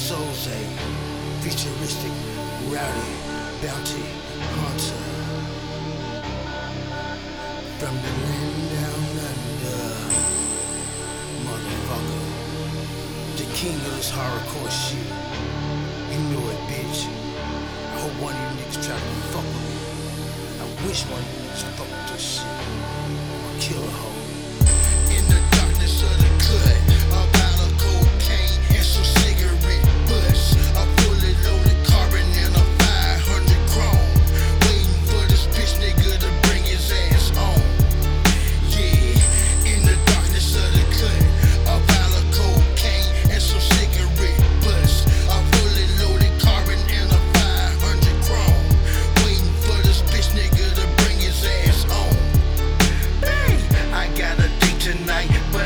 Soze, futuristic, rowdy, bounty hunter. From the land down under, motherfucker. The king of this hardcore shit. You know it, bitch. I hope one of you niggas try to fuck with me. I wish one of you niggas fuck with this shit. I'ma kill a hoe.